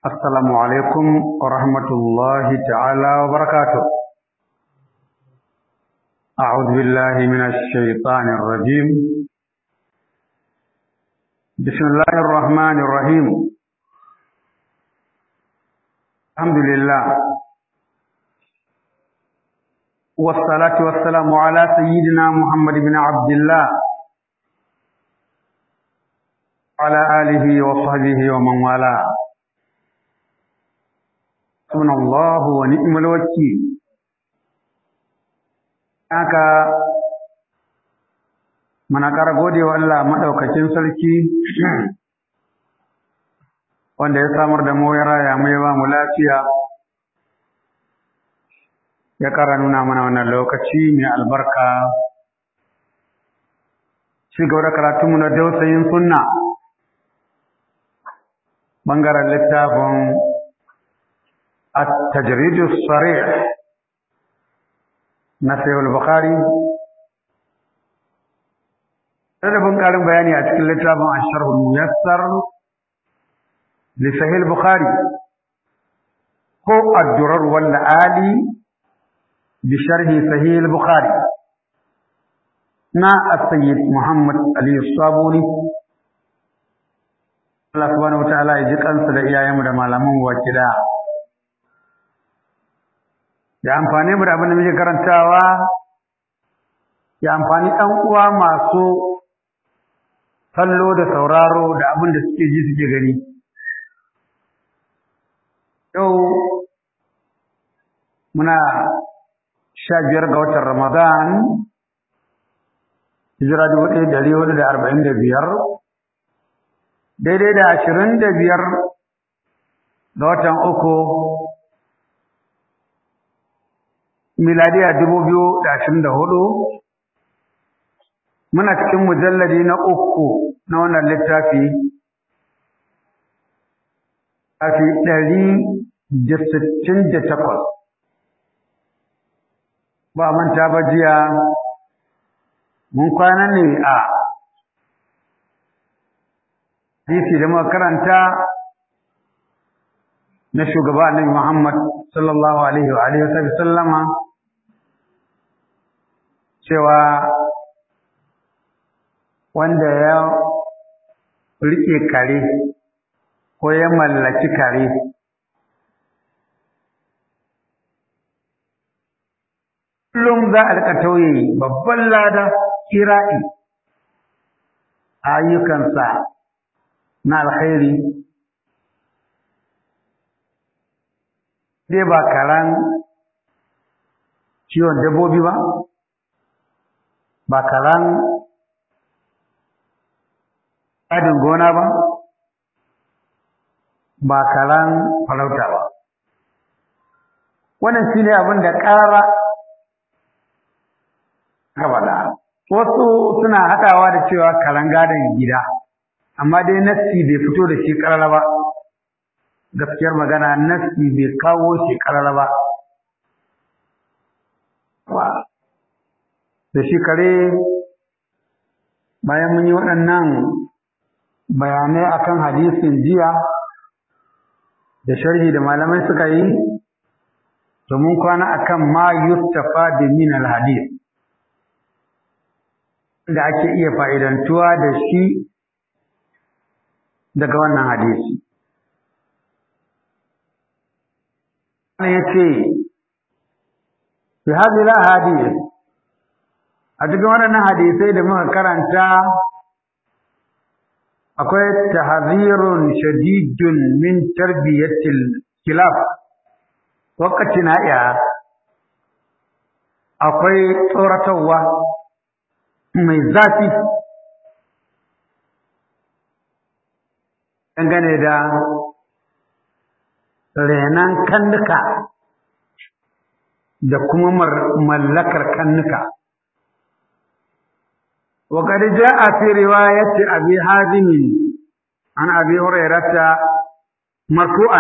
السلام عليكم ورحمة الله تعالى وبركاته. أعوذ بالله من الشيطان الرجيم. بسم الله الرحمن الرحيم. الحمد لله والصلاة والسلام على سيدنا محمد بن عبد الله وعلى آله وصحبه ومن والاه. حسبنا الله ونعم الوكيل. haka muna ƙara gode wa Allah maɗaukakin sarki wanda ya samar da mu ya raya mu ya ba mu lafiya, ya ƙara nuna mana wannan lokaci mai albarka. Ci gaba da karatunmu na dausayin sunna ɓangaren littafin التجريد الصريح نصيح البخاري. هذا بنقارن بياني أتكلم لتابع الشرح الميسر لصحيح البخاري هو الدرر والآلي بشرح صحيح البخاري نا السيد محمد علي الصابوني. الله سبحانه وتعالى يجزيك أنت لإياه مدمالمون وكذا ya amfani mu da abin da muke karantawa, ya amfani ɗan uwa masu kallo da sauraro da abin da suke ji suke gani. Yau muna 15 ga watan Ramadan, hijira 1445, daidai da 25 ga watan uku miladiya 2024. muna cikin mujalladi na 3 na wannan littafi, kafi 168. ba manta ba jiya mun kwana ne a hadisi da muka karanta na shugaba Annabi Muhammad sallallahu alaihi wa alihi wa sallama, cewa wanda ya rike kare ko ya mallaki kare kullum za a rika tauye babban lada kira'i ayyukansa na alkhairi. dai ba karan ciwon dabbobi ba karan adin gona ba karan farauta ba. wannan shine abin da ƙara gabana. wasu suna haɗawa da cewa karan gadon gida, amma dai nassi bai fito da shi ƙarara ba. gaskiyar magana nassi bai kawo shi ƙarara ba. da shi kare, bayan mun yi waɗannan bayanai akan hadisin jiya da sharhi da malamai suka yi, to mun kwana akan ma yustafa da min alhadis, da ake iya fa'idantuwa da shi daga wannan hadisi. yace fi hadhihi alahadith, a cikin waɗannan hadisai da muka karanta akwai tahzirun shadidun min tarbiyatil kilab waqtina ya, akwai tsoratarwa mai zafi dangane da renan kannuka da kuma mallakar kannuka. وقد جاء في رواية أبي حازم عن أبي هريرة مرفوعا.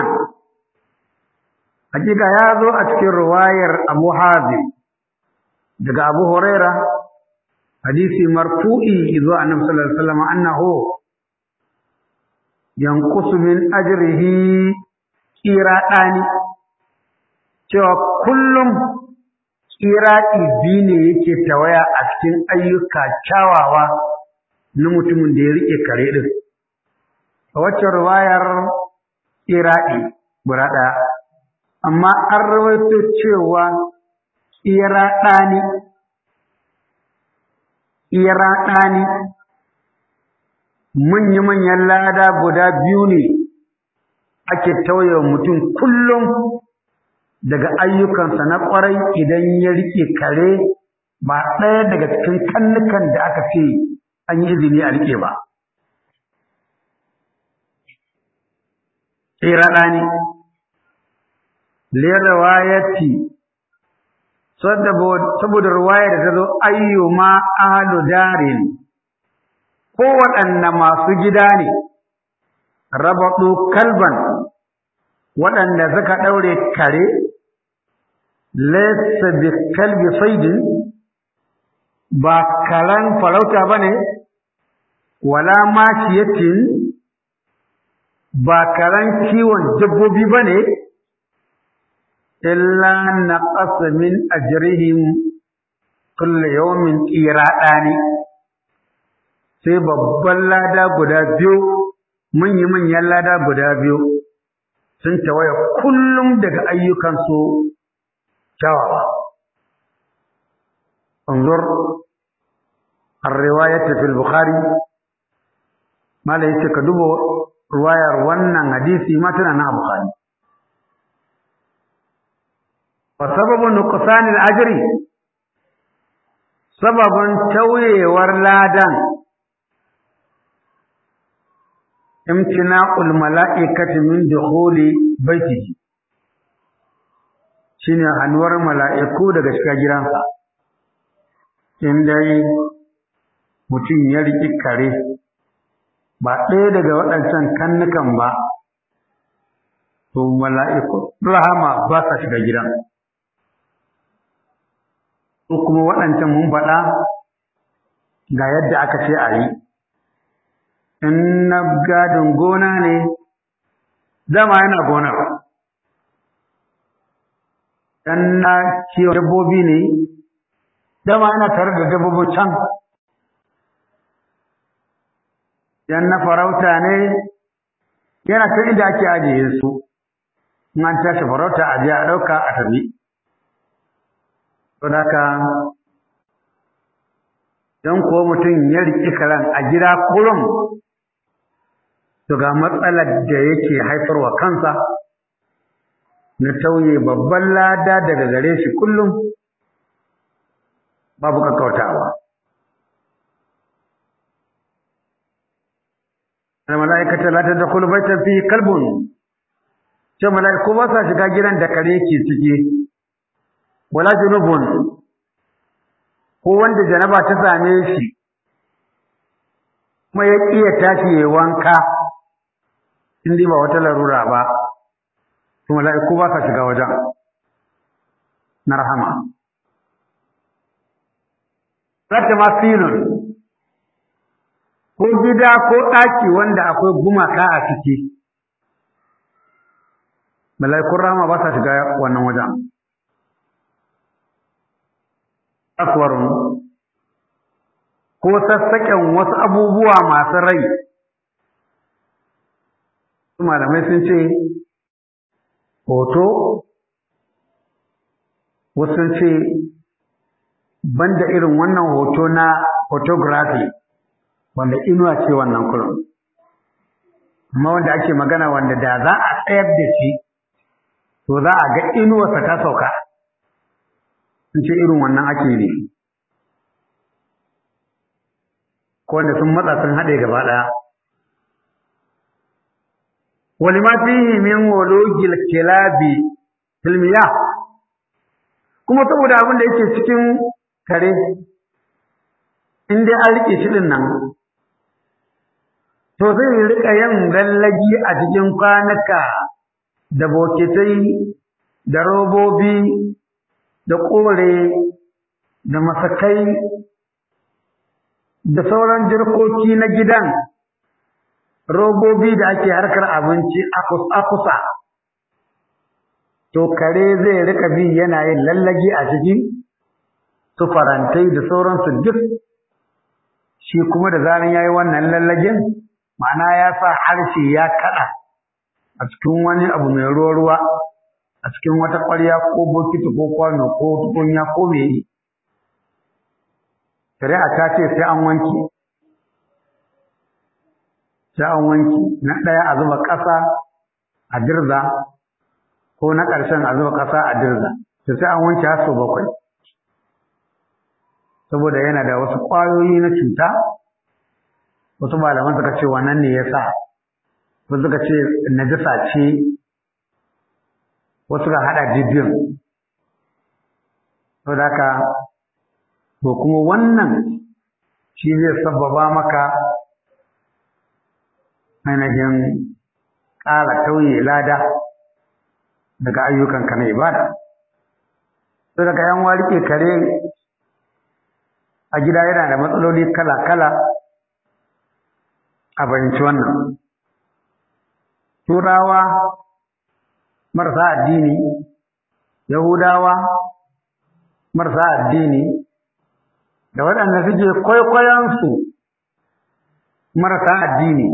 حقيقة يازو أذكر رواية أبو حازم دقى أبو هريرة حديث مرفوعي إذ النبي صلى الله عليه وسلم أنه ينقص من أجره qiraɗani cewa kullum qiraɗi biyu ne yake tawaya a cikin ayyuka kyawawa na mutumin da ya rike kare din. A wacce riwayar qiraɗi guda ɗaya, amma an rawaito cewa qiraɗani manya-manyan lada guda biyu ne ake tauye mutum kullum daga ayyukansa na ƙwarai idan ya rike kare ba ɗaya daga cikin kannukan da aka ce an yi izini a rike ba. Qiraɗani lirwayati saboda ruwaya da ta zo ayyuma ahlu darin ko waɗanne masu gida ne rabatu kalban waɗanda suka ɗaure kare laysa bi kalbi saidin ba karan farauta bane wala mashiyatin ba karan kiwon dabbobi bane illa naqasa min ajrihim kullu yawmin qiradani sai babban lada guda biyu manyan lada guda biyu sun tawaya kullum daga ayyukansu kyawawa. انظر الرواية في البخاري ما ليس كدوب رواية ونن حديثي ما تنا البخاري. وسبب نقصان الأجر سبب توي ورلادا امتناع الملائكة من دخول بيته شنو أنور ملائكة daga shiga gidansa. In dai mutum ya riƙi kare ba ɗaya daga waɗancan kannukan ba, to mala'iku rahama ba sa shiga gidan. Su kuma waɗancan mun faɗa ga yadda aka ce a yi. In na gadin gona ne, dama yana gonar. In na kiwon dabbobi ne, dama yana tare da dabbobin can. Yan na farauta ne yana ta inda ake ajiye su, in an tashi farauta a je a ɗauka a tafi. Don haka don kuwa mutum ya riƙi karen a gida kurum, to ga matsalar da yake haifarwa kansa na tauye babban lada daga gare shi kullum babu kakkautawa. Al-mala'ikata la tadkhulu baytan fihi kalbun, ce mala'iku ba sa shiga gidan da kare ke ciki, wala junubun, ko wanda janaba ta same shi kuma ya iya tashi ya wanka in dai ba wata larura ba, to mala'iku ba sa shiga wajen na rahama. Zata ma filin ko gida ko ɗaki wanda akwai gumaka a ciki, mala'ikun rahama ba sa shiga wannan wajen. Aswarun ko sassaƙen wasu abubuwa masu rai, su malamai sun ce hoto, wasu sun ce banda irin wannan hoto na photography wanda inuwa ce wannan kullum, amma wanda ake magana wanda da za a tsayar da shi to za a ga inuwarsa ta sauka, sun ce irin wannan ake ne, ko wanda sun matsa sun haɗe gaba ɗaya. Walima fihi min wulugil kilabi fil miyah, kuma saboda abin da yake cikin kare in dai an rike shi din nan, to zai rika yin lallagi a cikin kwanuka da bokitai da robobi da kore da masakai da sauran jirkoki na gidan, robobi da ake harkar abinci a kusa to kare zai rika bi yana yin lallagi a cikin su farantai da sauransu duk shi kuma da zaran yayi wannan lallagin ma'ana ya sa harshe ya kada a cikin wani abu mai ruwa a cikin wata ƙwarya ko bokiti ko kwano ko tukunya ko meye shari'a ta ce sai an wanke na ɗaya a zuba ƙasa a dirza ko na ƙarshen a zuba ƙasa a dirza sai an wanke har sau 7 saboda yana da wasu ƙwayoyi na cuta wasu malaman suka ce wannan ne yasa wasu suka ce najasa ce wasu suka haɗa jijjin saboda haka to kuma wannan shi zai sabbaba maka ainihin ƙara tauye lada daga ayyukanka na ibada sai daga yan warike kare a gida yana da matsaloli kala-kala a bayanci wannan turawa marasa addini yahudawa marasa addini da waɗanda suke kwaikwayonsu marasa addini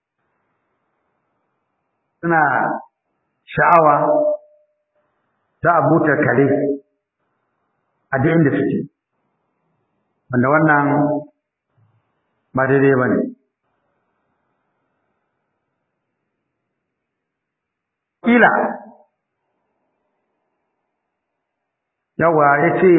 suna sha'awa ta abutar kare a duk inda suke wanda wannan ba daidai ba ne kila yawa ya ce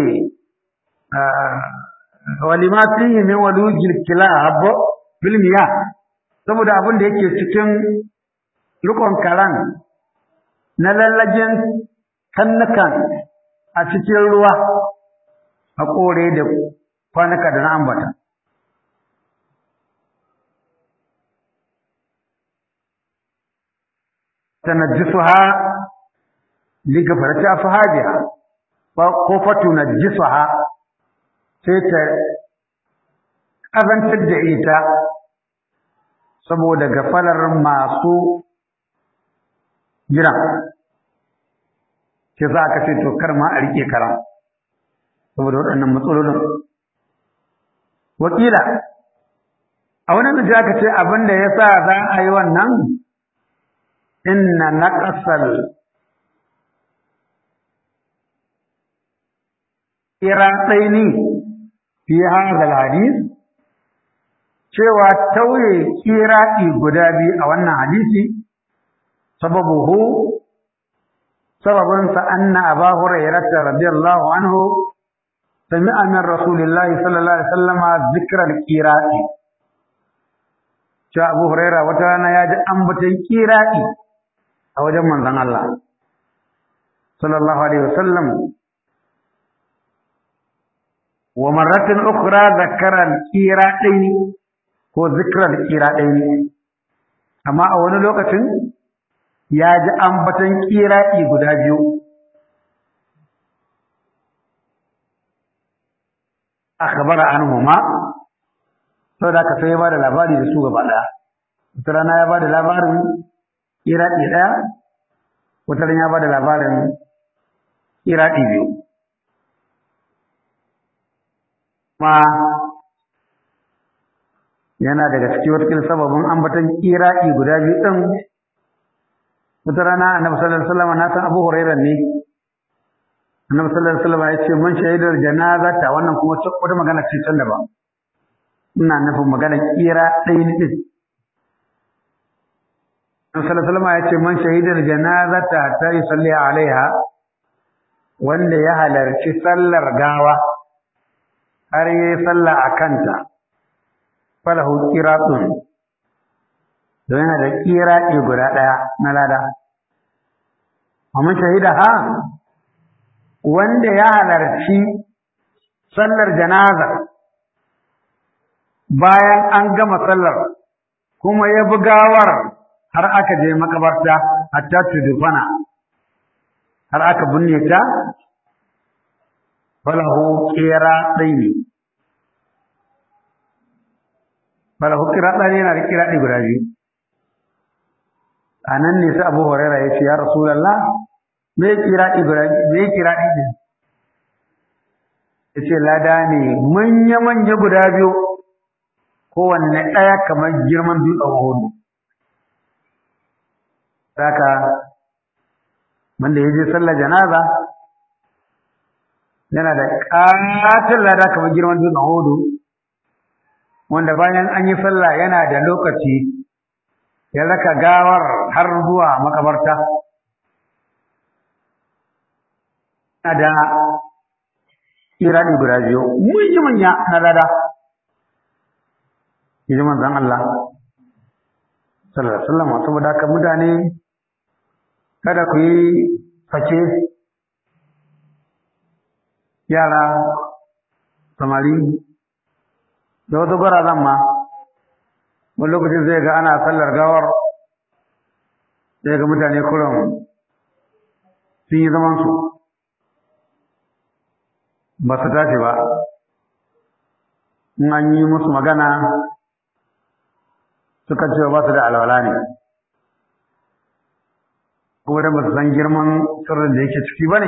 walima fihi min walujil kilab bil miyah saboda abin da yake cikin rukun karan na lallajin kannukan a cikin ruwa a kore da kwanuka da na ambata tanajjisuha ligafarati afhajiha ko fatunajjisuha sai ta ƙazantar da ita saboda gafalar masu jiran ke za ka ce to kar ma a riƙe karam saboda waɗannan matsalolin wakila a wani da aka ce abin da ya sa za a yi wannan inna naqasal iraqaini fi hadha alhadith cewa tauye kiraki guda biyu a wannan hadisi sababun sa anna Abu Hurairah radiyallahu anhu sami'a min Rasulillah sallallahu alaihi wasallam zikra al-qirati cewa Abu Hurairah wata rana ya ji ambaton kiraki a wajen manzon Allah sallallahu alaihi wasallam wa marratin ukhra zakara al-qiradaini ko zikra al-qiradaini amma a wani lokacin ya ji ambatan qiradi guda biyu akhbara anhuma saboda ka sai ba da labari da su gaba daya wata rana ya ba da labarin qiradi daya wata rana ya ba da labarin qiradi biyu ma yana daga cikin wata sababin ambaton qiradi guda biyu din wata rana annabi sallallahu alaihi wasallam na san Abu Hurairah ne annabi sallallahu alaihi wasallam ya ce man shahidar janazata wannan kuma wata magana ce can daban ina nufin magana qiradi din annabi sallallahu alaihi wasallam ya ce man shahidar janazata ta yusalli alaiha wanda ya halarci sallar gawa har yi sallah a kanta falahu qiratun don yana da qirati guda daya na lada amma shahidaha wanda ya halarci sallar janaza bayan an gama sallar kuma ya bi gawar har aka je makabarta hatta tudfana har aka binne ta falahu qiradaini yana da qiradi guda biyu anan ne sai Abu Hurairah ya ce ya Rasulullah me kiraɗi ne ya ce lada ne manya-manya guda biyu kowanne ɗaya kamar girman dutsen hudu. Saka wanda ya je sallar janaza yana da ƙaton lada kamar girman dutsen hudu, wanda bayan an yi sallah yana da lokaci ya raka gawar har zuwa makabarta. Yana da kiraɗi guda biyu manya na lada. Ji manzon Allah sallallahu alaihi wasallam. Saboda haka mutane kada ku yi sake, yara samari da wasu gwarazan ma wani lokacin zai ga ana sallar gawar sai ga mutane kurum sun yi zamansu ba su tashi ba. In an yi musu magana sukan cewa ba su da alwala ne, ko da ba su san girman sirrin da yake ciki ba ne.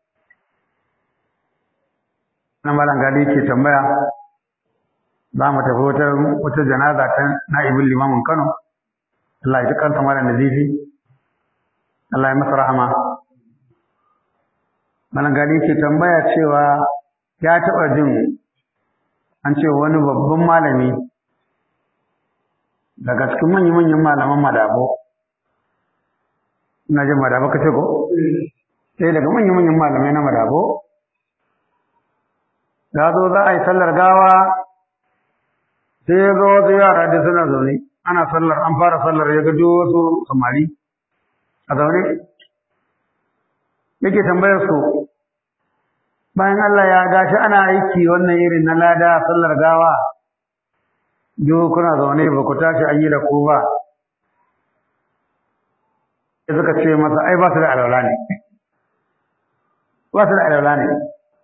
Na malam gali ke tambaya, za mu tafi wata janaza ta na'ibin limamin Kano, Allah ya ji kansa malam Nazifi, Allah ya masa rahama. Malam gali ke tambaya cewa ya taɓa jin an ce wani babban malami daga cikin manyan malaman Madabo, ina jin Madabo kace ko? Sai daga manyan malamai na Madabo da zo za a yi sallar gawa, sai ya ga wasu yara da suna zaune ana sallar, an fara sallar, ya ga wasu samari a zaune, yake tambayar su, bayan Allah ya gashi ana aiki wannan irin na lada sallar gawa, kuna zaune ba ku tashi an yi da ku ba. Sai suka ce masa ai ba su da alwala ne, ba su da alwala ne.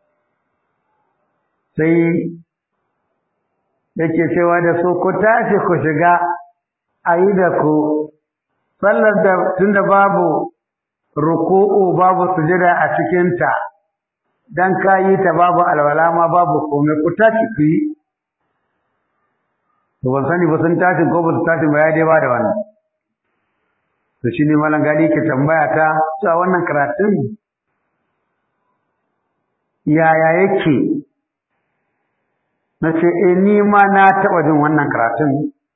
Sai yake cewa da su, ku tashi ku shiga a yi da ku sallar da tunda babu ruku'u babu sujada a cikinta, dan ka yi ta babu alwala ma babu komai, ku tashi ku yi. To ban sani ba sun tashi ko ba su tashi ba, ya dai ba da wannan. To shi ne malam gadi ke tambaya ta cewa wannan karatun yaya yake? Na ce ni ma na taɓa jin wannan karatun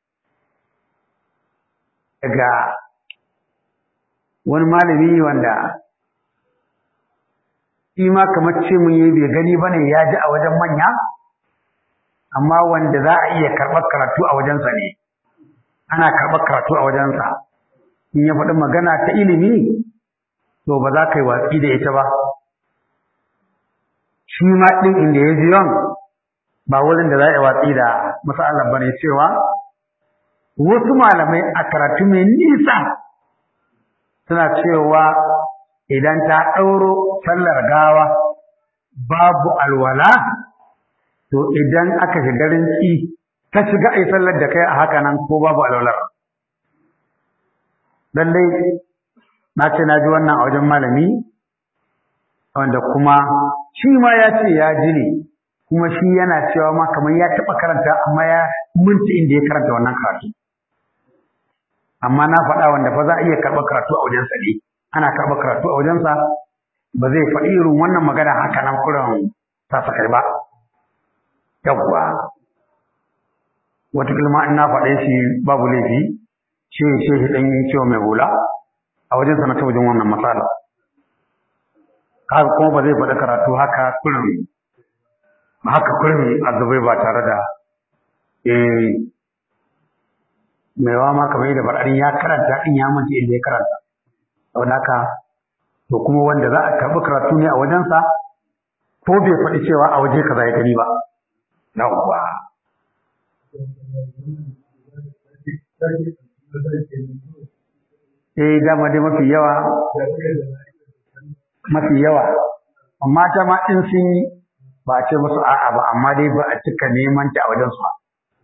daga wani malami wanda shi ma kamar ce mun yi bai gani bane, ya ji a wajen manya, amma wanda za a iya karɓar karatu a wajensa ne, ana karɓar karatu a wajensa. In ya faɗi magana ta ilimi to ba za ka yi watsi da ita ba. Shi ma ɗin inda ya ji yawan ba wurin da za a yi watsi da masalar bane, cewa wasu malamai a karatu mai nisa suna cewa idan ta ɗauro sallar gawa babu alwala, to idan aka shiga rinci ta shiga a yi sallar da kai a haka nan ko babu alwalar. Lallai na ce na ji wannan a wajen malami wanda kuma shi ma ya ce ya ji ne, kuma shi yana cewa ma kamar ya taɓa karanta amma ya minti inda ya karanta wannan karatu. Amma na faɗa wanda fa za a iya karɓar karatu a wajensa ne, ana karɓar karatu a wajensa, ba zai faɗi irin wannan magana haka nan kuran sasakai ba. Yawwa, wata kalma in na faɗe shi babu laifi, shi ɗan cewa mai hula a wajensa na ta wajen wannan matsala. Haka kuma ba zai faɗi karatu haka kurin azubai ba tare da maiwa ma kamar yadda faɗaɗin ya karanta ɗin ya manta inda ya karanta. Saboda haka to kuma wanda za a karɓi karatu ne a wajensa ko bai faɗi cewa a waje kaza ya gani ba. Yawwa. Dama dai mafi yawa amma ta ma in sun yi ba a ce musu a'a ba, amma dai ba a cika neman ta a wajensu ba.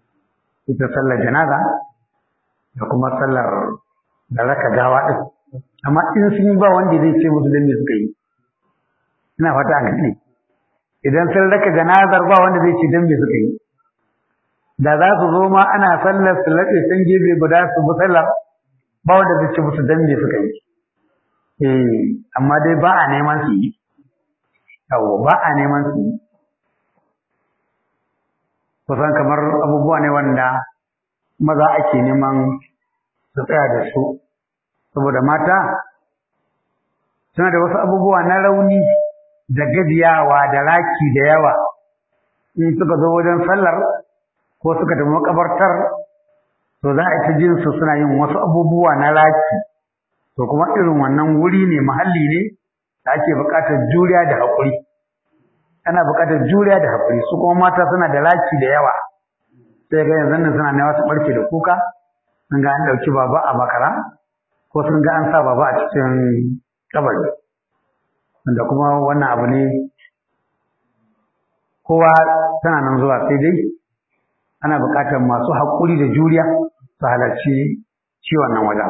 Ita sallar janaza da kuma sallar da raka gawa ɗin amma in sun yi ba wanda zai ce musu dan me suka yi. Ina fata a gane idan sun raka janazar ba wanda zai ce dan me suka yi. Da za su zo ma ana sallar su laɗe can gefe guda su bi sallar ba wanda zai ce musu dan me suka yi. Amma dai ba a neman su yi. Yawwa ba a neman su yi. Kusan kamar abubuwa ne wanda maza ake neman su tsaya da su. Saboda mata suna da wasu abubuwa na rauni da gajiyawa da raki da yawa. In suka zo wajen sallar ko suka tafi makabartar to za a ta jin su suna yin wasu abubuwa na raki. To kuma irin wannan wuri ne mahalli ne da ake buƙatar juriya da haƙuri. Ana buƙatar juriya da haƙuri su kuma mata suna da raki da yawa. Sai ga yanzu nan suna neman su ɓarke da kuka sun ga an ɗauki baba a makara ko sun ga an sa baba a cikin kabari. Wanda kuma wannan abu ne kowa tana nan zuwa sai dai ana buƙatar masu haƙuri da juriya su halarci ciwon nan wajen.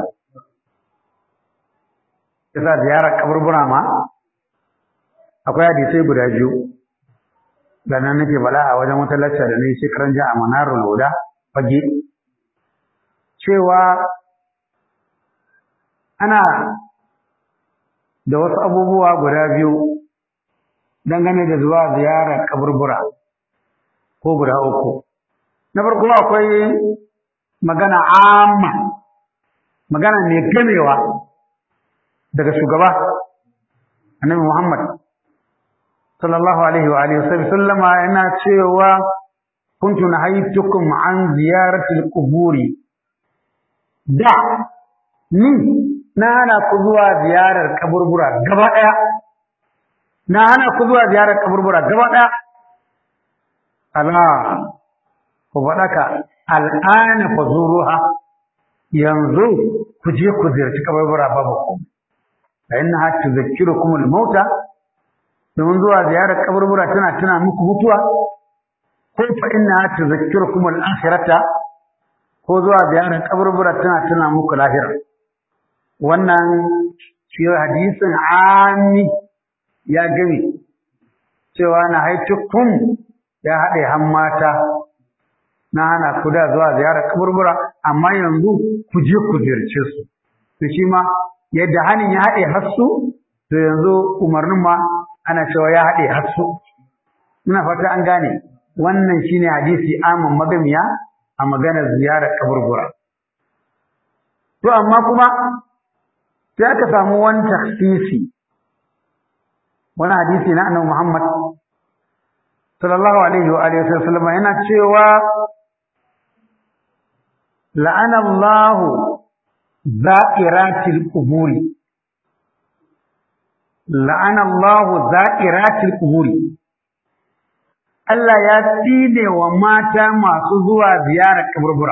Yasa ziyarar kaburbura ma akwai hadisai guda biyu da nan nake bala a wajen wata lacca da na yi shekaran jiya a Manarul Huda Fage cewa ana da wasu abubuwa guda biyu dangane da zuwa ziyarar kaburbura ko guda uku. Na farko akwai magana amma, magana mai gamewa daga shugaba Annabi Muhammad sallallahu alaihi wa alihi wasallama yana cewa kuntu nahaytukum an ziyaratil quburi. Da ni na hana ku zuwa ziyarar kaburbura gaba daya. Na hana ku zuwa ziyarar kaburbura gaba daya. Allah ku faɗaka al'ana fazuruha yanzu ku je ku ziyarci kaburbura babu komai. Fa innaha tudhakkirukum al-mauta domin zuwa ziyarar kaburbura tana tuna muku mutuwa ko fa innaha tudhakkirukum al-akhirata ko zuwa ziyarar kaburbura tana tuna muku lahira. Wannan shi hadisin ami ya gani cewa na haitukum ya haɗe hammata na hana ku da zuwa ziyarar kaburbura amma yanzu ku je ku ziyarce su. To shi ma yadda hanin ya haɗe hassu to yanzu umarnin ma ana cewa ya haɗe hassu. Ina fata an gane wannan shine hadisi amin magamiya a maganar ziyarar kaburbura. To amma kuma sai aka samu wani takhsisi wani hadisi na Annabi Muhammad sallallahu alaihi wa alihi wasallam yana cewa la'ana Allahu za'iratil quburi. La'ana Allahu za'iratil quburi. Allah ya tsine wa mata masu zuwa ziyarar kaburbura.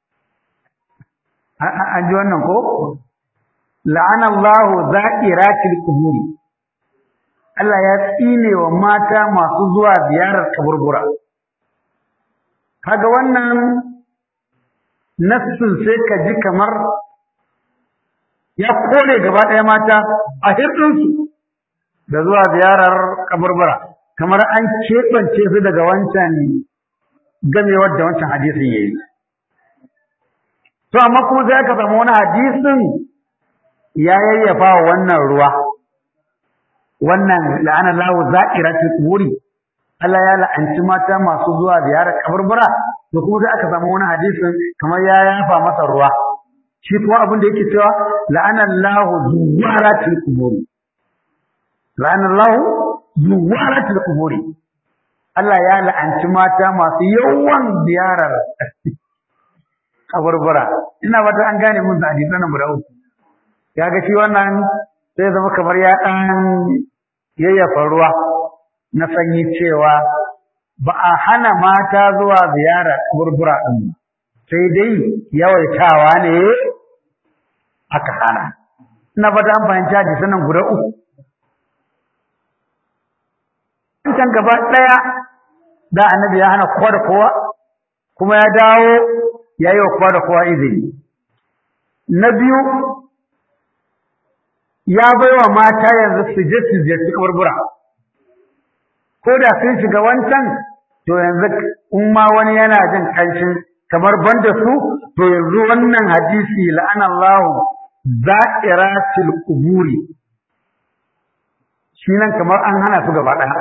An ji wannan ko? La'ana Allahu za'iratil quburi. Allah ya tsine wa mata masu zuwa ziyarar kaburbura. Kaga wannan nassin sai ka ji kamar ya kore gaba ɗaya mata a hirɗinsu da zuwa ziyarar kaburbura. Kamar an keɓance su daga wancan gamewar da wancan hadisin ya yi. To amma kuma sai aka samu wani hadisin ya yayyafa wa wannan ruwa. Wannan la'ana lahu za'iratul quburi. Allah ya la'anci mata masu zuwa ziyarar kaburbura. To kuma sai aka samu wani hadisin kamar ya yafa masa ruwa. Shi kuma abin da yake cewa la'ana lahu zuwaratul quburi. La'ana lahu zuwaratul quburi. Allah ya la'anci mata masu yawan ziyarar kaburbura. Ina fata an gane mun da hadisan nan guda uku. Ya ga shi wannan sai zama kamar ya ɗan yayyafa ruwa na sanyi cewa ba a hana mata zuwa ziyara kaburbura ɗin sai dai yawaitawa ne aka hana. Ina fata an fahimci hadisan nan guda uku. Can gaba ɗaya da annabi ya hana kowa da kowa kuma ya dawo ya yi wa kowa da kowa izini. Na biyu ya baiwa mata yanzu su je su ziyarci kaburbura ko da sun shiga wancan to yanzu in ma wani yana jin kanshin kamar banda su to yanzu wannan hadisi la'anallahu za'iratil quburi shi nan kamar an hana su gaba ɗaya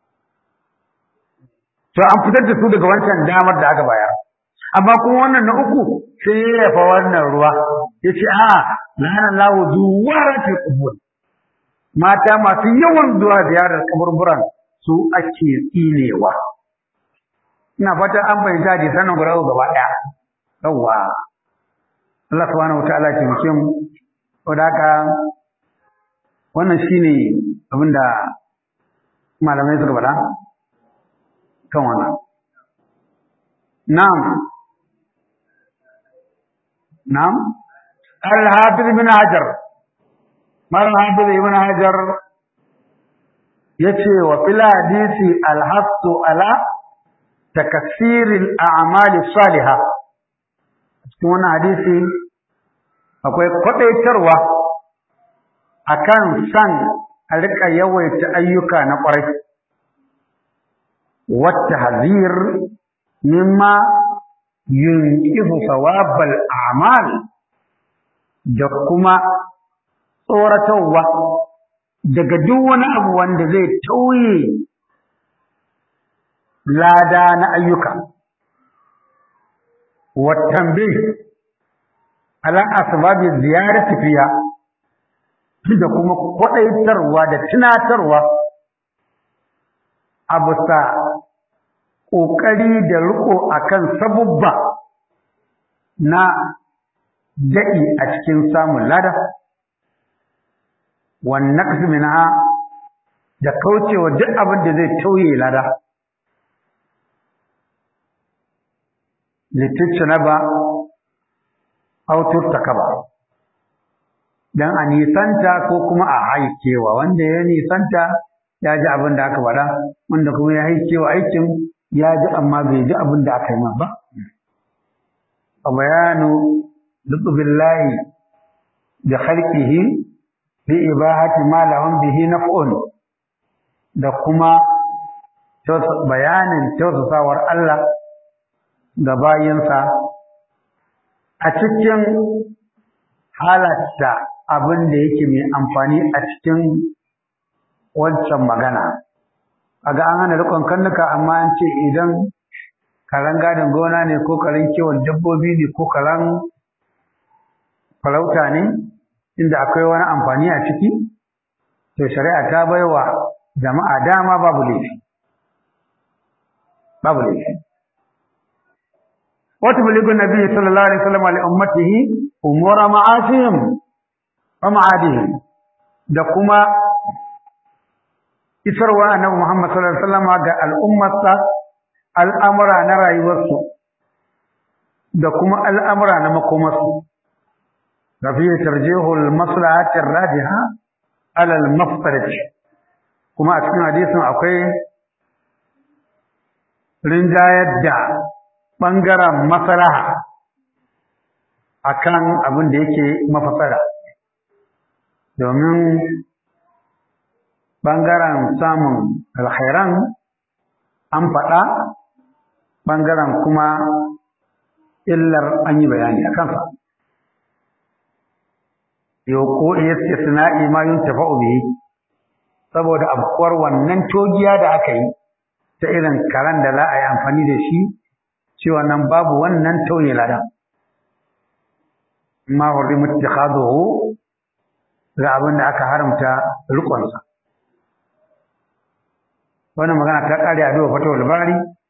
to an fitar da su daga wancan damar da aka bayar amma kuma wannan na uku sai ya yafa wannan ruwa yace a'a la'anallahu zuwaratil qubur mata masu yawan zuwa ziyarar kaburburan su ake tsinewa ina fata an bayyana hadisan nan guda gaba ɗaya yawa Allah subhanahu wataala ya taimake mu saboda haka wannan shine abinda malamai suka faɗa kan wannan na'am al-hafiz ibn hajar al-hafiz ibn hajar yace wa fil hadisi al-hasu ala takassiril a'mali salihah cikin wannan hadisi akwai kwadaitarwa akan san a rika yawaita ayyuka na ƙwarai wata hazir mimma yunqifu thawabal a'mal da kuma tsoratarwa daga duk wani abu wanda zai tauye lada na ayyuka wa tanbih ala asbabi ziyarati fiha da kuma kwadaitarwa da tunatarwa a bisa ƙoƙari da riko akan sabubba na daɗi a cikin samun lada wan naqs minha da kaucewa duk abin da zai tauye lada litattanaba aw turtakaba dan a nisanta ko kuma a haikewa wanda ya nisanta ya ji abin da aka faɗa wanda kuma ya haikewa aikin ya ji amma bai ji abin da aka yi ma ba a bayanu lutfillahi da khalqihi bi ibahati ma lahum bihi naf'un da kuma bayanin tausasawar Allah ga bayinsa a cikin halatta abin da yake mai amfani a cikin wancan magana kaga an hana rikon kannuka amma an ce idan karan gadin gona ne ko karan kiwon dabbobi ne ko karan farauta ne inda akwai wani amfani a ciki to shari'a ta baiwa jama'a dama babu laifi wata buligun nabi sallallahu alaihi wasallam li ummatihi umura ma'asihim wa ma'adihim da kuma isarwa annabi Muhammad sallallahu alaihi wasallam ga al'ummarsa al'amura na rayuwarsu da kuma al'amura na makomarsu da fiye tarjihul maslahati rajiha ala al-mafsadah kuma a cikin hadisin akwai rinjayar da bangaren maslaha akan abin da yake mafasada domin ɓangaren samun alkhairan an faɗa ɓangaren kuma illar an yi bayani a kansa yau ko istisna'i ma yuntafa'u bihi saboda afkuwar wannan togiya da aka yi ta irin karan da za a yi amfani da shi cewa nan babu wannan tauye ladan ma hurrimat ittikhaduhu ga abin da aka haramta rikonsa wannan magana ta kare a duba fatawul bari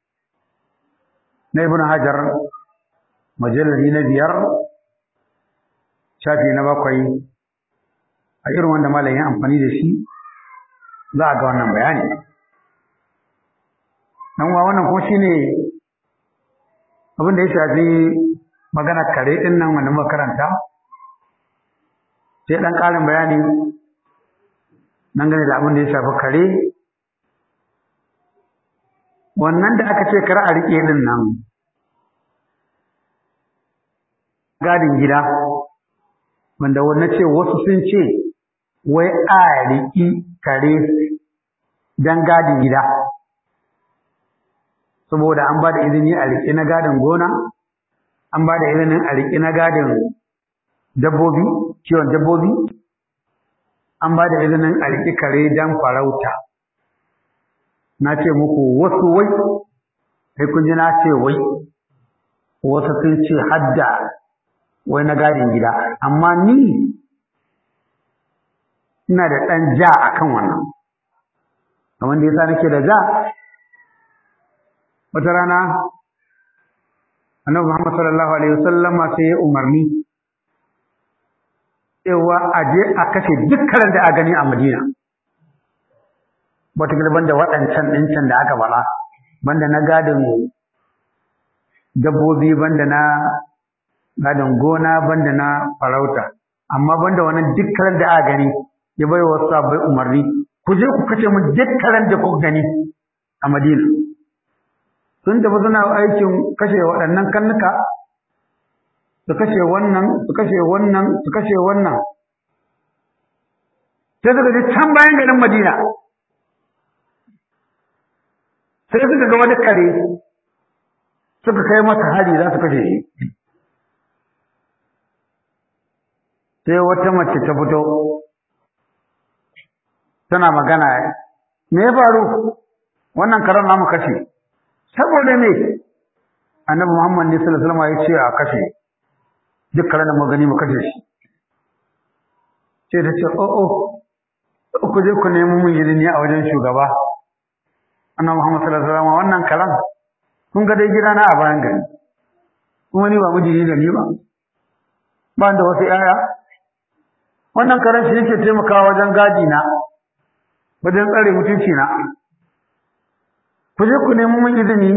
na ibn hajar mujalladi na 5 shafi na 7 a irin wanda malamin amfani da shi za a ga wannan bayani dan wa wannan kuma shine abin da ya shafi magana kare din nan wanda muka karanta sai dan karin bayani nan gane da abin da ya shafi kare wannan da aka ce kar a rike din nan gadin gida wanda wannan ce wasu sun ce wai a riƙi kare don gadin gida, saboda an ba da izini a riƙi na gadin gona, an ba da izinin a riƙi na gadin dabbobi, kiwon dabbobi, an ba da izinin a riƙi kare don farauta. Na ce muku wasu wai, sai kun ji na ce wai, wasu sun ce hadda wai na gadin gida, amma ni ina da ɗan ja a kan wannan. Kamar da yasa nake da ja, wata rana Annabi Muhammad sallallahu alaihi wasallama sai ya umarni cewa a je a kashe dukkan da a gani a Madina. Wataƙila banda waɗancan ɗincan da aka faɗa, banda na gadin dabbobi, banda na gadin gona, banda na farauta, amma banda wannan dukkan da aka gani ya bai wasu sabai umarni, ku je ku kashe mu dukkan da kuka gani a Madina. Sun tafi suna aikin kashe waɗannan karnuka, su kashe wannan, su kashe wannan, su kashe wannan. Sai suka je can bayan garin Madina, sai suka ga wani kare, suka kai masa hari za su kashe shi. Sai wata mace ta fito tana magana, me ya faru? Wannan karen namu kashe. Saboda me? Annabi Muhammad ne sallallahu alaihi wasallam ya ce a kashe duk karen da mu gani mu kashe shi. Sai ta ce ku je ku nemi mun izini a wajen shugaba. Annabi Muhammad sallallahu alaihi wasallam wannan karen kun ga dai gidana a bayan gari, kuma ni ba miji da ni ba da wasu yaya. Wannan karen shi yake taimakawa wajen gadi na, wajen tsare mutunci na. Ku je ku nemi mun izini.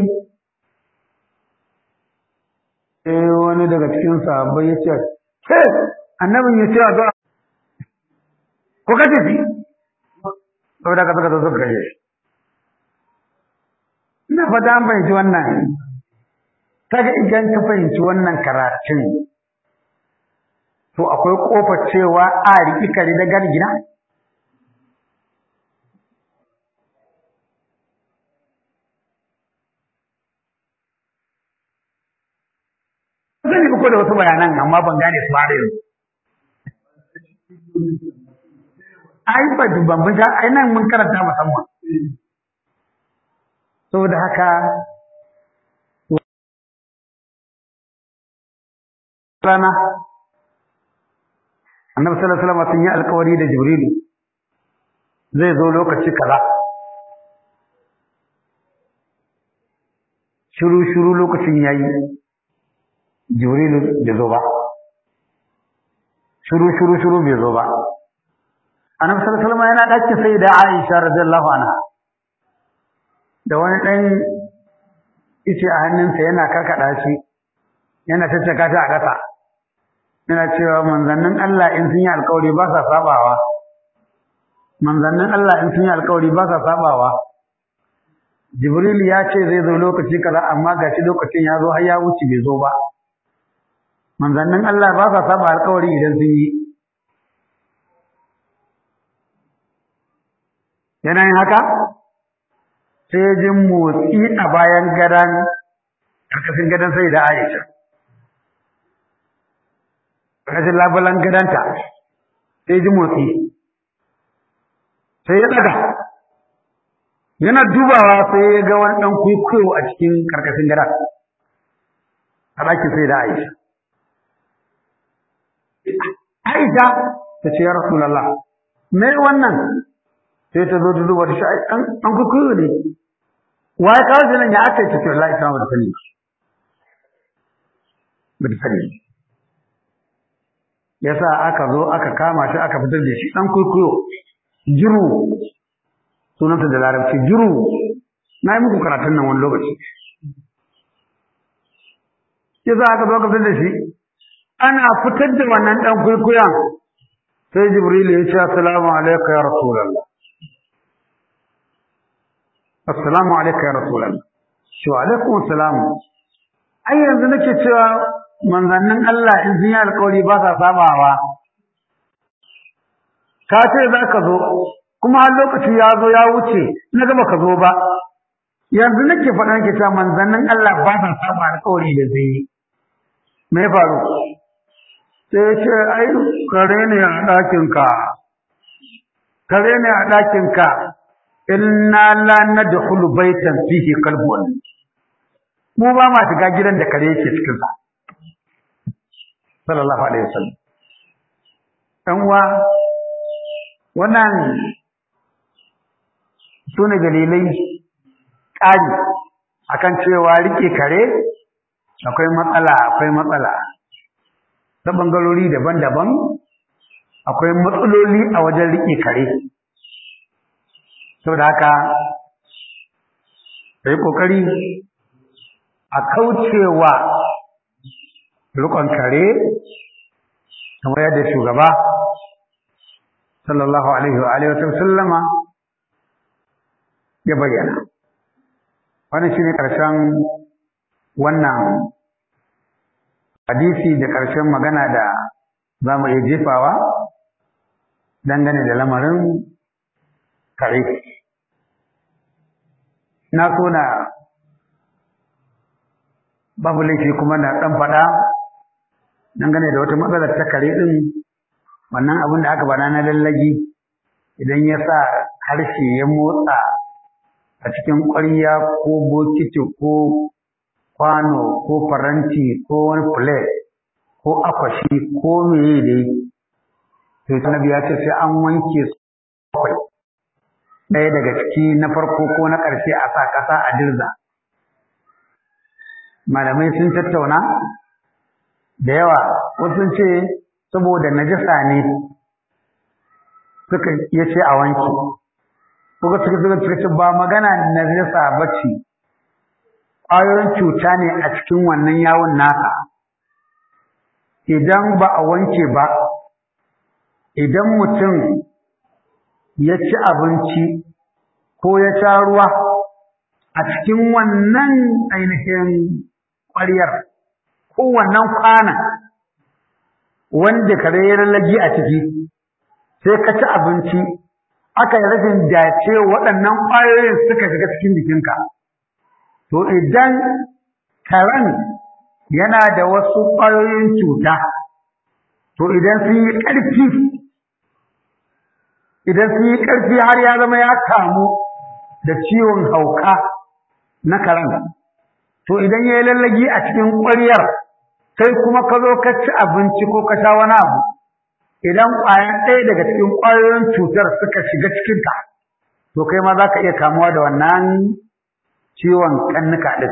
Wani daga cikin sahabbai ya ce, ke annabin ya ce a zo ko kace shi, saboda ka saka zo kashe shi. Ina fata an fahimci wannan. Kaga idan ka fahimci wannan karatun, to akwai kofar cewa a riƙi kare da gargina. Zan yi ko da wasu bayanan amma ban gane su ba da yanzu. Ai ba dubban bin ai nan mun karanta musamman. Saboda haka rana Annabi sallallahu alaihi wasallam sun yi alƙawari da Jibrilu zai zo lokaci kaza. Shiru lokacin yayi, Jibrilu bai zo ba. Shiru bai zo ba. Annabi sallallahu alaihi wasallam yana ɗakin sayyida Aisha radiyallahu anha, da wani ɗan ice a hannunsa yana karkaɗa shi, yana tattaka shi a ƙasa, yana cewa manzannin Allah in sun yi alƙawari ba sa sabawa. Manzannin Allah in sun yi alƙawari ba sa sabawa. Jibril ya ce zai zo lokaci kaza, amma gashi lokacin ya zo har ya wuce bai zo ba. Manzannin Allah ba sa saba alƙawari idan sun yi. Yana yin haka sai ya ji motsi a bayan gadon, ƙarƙashin gadon sai da Aisha, ƙarƙashin labulan gadonta sai ya ji motsi, sai ya ɗaga, yana dubawa sai ya ga wani ɗan kwaikwayo a cikin ƙarƙashin gadon a ɗakin sai da Aisha. Aisha ta ce ya Rasulallah, me wannan? Sai ta zo ta duba ta shi an kwaikwayo ne. Wa ya kawo nan ya aka yi ta ce wallahi ta ba ta sani ba ta sani. Yasa aka zo aka kama shi aka fitar da shi ɗan kwaikwayo, jiru sunanta da larabci, jiru. Na yi muku karatun nan wani lokaci. Yasa aka zo aka fitar da shi, ana fitar da wannan ɗan kwaikwayon sai Jibril ya ce assalamu alaikum ya Rasulallah. Assalamu alaikum ya Rasulallah. Shi wa alaikum assalam. Ai yanzu nake cewa manzannin Allah in sun yi alƙawari ba sa sabawa. ka ce za ka zo kuma har lokaci ya zo ya wuce na ga baka zo ba yanzu nake faɗa nake cewa manzannin Allah ba sa saba alƙawari da zai yi me ya faru sai ya ce ai kare ne a ɗakinka kare ne a ɗakinka inna la nadkhulu baitan fihi qalbun mu ba ma shiga gidan da kare yake cikin sa sallallahu alaihi wasallam dan uwa wannan sune dalilai ƙari akan cewa rike kare akwai matsala ta bangarori daban-daban akwai matsaloli a wajen rike kare saboda haka sai kokari a kaucewa rukun kare kamar yadda shugaba sallallahu alaihi wa alihi wa sallama ya bayyana wannan shine karshen wannan hadisi da karshen magana da zamu iya jefawa dangane da lamarin kare na so na babu laifi kuma na dan faɗa dangane da wata matsalar ta kare din wannan abin da aka bada na lallagi idan ya sa harshe ya motsa a cikin ƙwarya ko bokiti ko kwano ko faranti ko wani plate ko akwashi ko meye dai to Annabi ya ce sai an wanke su bakwai ɗaya daga ciki na farko ko na ƙarshe a sa ƙasa a dirza malamai sun tattauna da yawa wasu sun ce saboda najasa ne suka yace a wanke kuka suka ce ba magana najasa bace ƙwayoyin cuta ne a cikin wannan yawon naka idan ba a wanke ba idan mutum ya ci abinci ko ya sha ruwa a cikin wannan ainihin ƙwaryar ko wannan kwanan wanda kare ya lallagi a ciki sai ka ci abinci aka yi rashin dace waɗannan ƙwayoyin suka shiga cikin jikinka to idan karen yana da wasu ƙwayoyin cuta to idan sun yi ƙarfi har ya zama ya kamu da ciwon hauka na karen to idan ya yi lallagi a cikin ƙwaryar sai kuma ka zo ka ci abinci ko ka sha wani abu idan ƙwayar ɗaya daga cikin ƙwayoyin cutar suka shiga cikinka to kai ma za ka iya kamuwa da wannan ciwon ƙannuka ɗin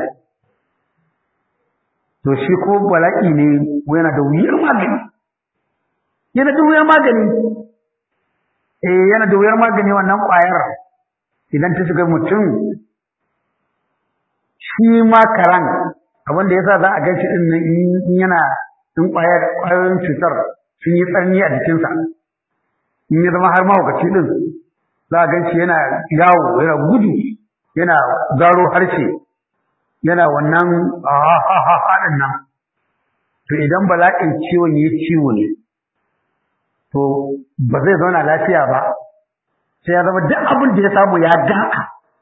to shi ko bala'i ne yana da wuyar magani yana da wuyar magani yana da wuyar magani wannan ƙwayar idan ta shiga mutum shi ma karan abin da yasa za a ganshi din nan in yana in ƙwayoyin cutar sun yi tsanani a jikinsa in ya zama har mahaukaci din za a ganshi yana yawo yana gudu yana zaro harshe yana wannan haɗin nan to idan bala'in ciwon ya ciwo ne to ba zai zauna lafiya ba sai ya zama duk abin da ya samu ya daka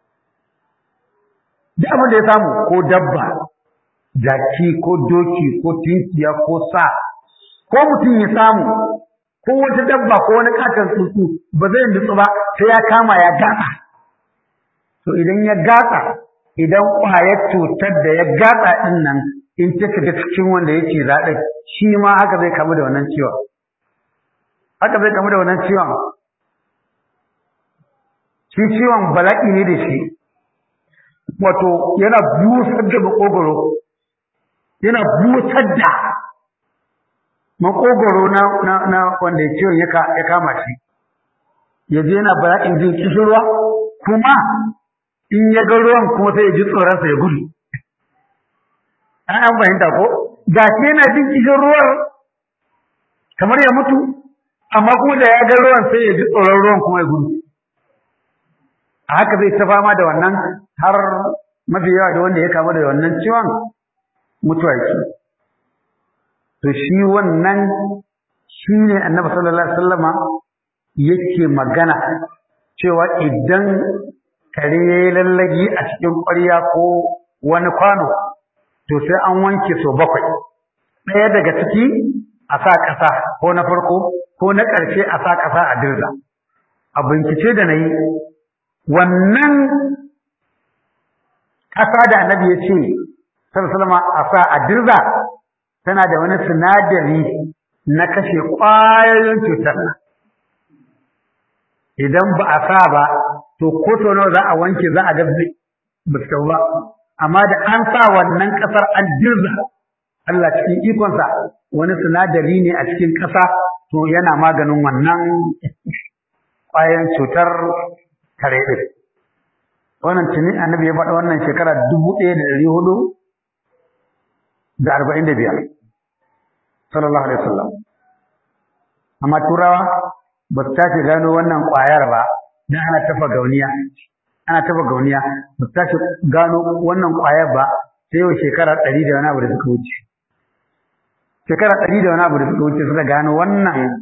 duk abin da ya samu ko dabba jaki ko doki ko tinkiya ko sa ko mutum ya samu ko wata dabba ko wani katon tsuntsu ba zai nutsu ba sai ya kama ya gatsa to idan ya gatsa idan ƙwayar cutar da ya gatsa din nan in ta shiga cikin wanda yake zaɗe shi ma haka zai kamu da wannan ciwon shi ciwon bala'i ne da shi wato yana busar da makogoro yana busar da makogoro na wanda ciwon ya kama shi yaje yana bala'in jin kishirwa kuma in ya ga ruwan kuma sai ya ji tsoronsa ya gudu an fahimta ko ga shi yana jin kishirwar kamar ya mutu amma kuma da ya ga ruwan sai ya ji tsoron ruwan kuma ya gudu a haka zai ta fama da wannan har mafi yawa da wanda ya kama da wannan ciwon mutuwa yake to shi wannan shine annabi sallallahu alaihi wasallama yake magana cewa idan kare ya yi lallagi a cikin ƙwarya ko wani kwano to sai an wanke so 7. ɗaya daga ciki a sa ƙasa ko na farko ko na ƙarshe a sa ƙasa a dirza. A bincike da na yi wannan ƙasa da annabi ya ce salama a sa a dirza tana da wani sinadari na kashe ƙwayoyin cutar. Idan ba a sa ba to ko to nawa za a wanke za a ga biskau ba, amma da an sa wannan ƙasar an dirza, Allah cikin ikonsa wani sinadari ne a cikin ƙasa to yana maganin wannan ƙwayoyin cutar kare ɗin. Wannan tuni annabi ya faɗa wannan shekara 1445 sallallahu alaihi wasallam. Amma turawa ba su tashi gano wannan ƙwayar ba dan ana tafa gauniya ba su tashi gano wannan ƙwayar ba sai yau shekara 100 da wani abu da suka wuce. Shekara 100 da wani abu da suka wuce suka gano wannan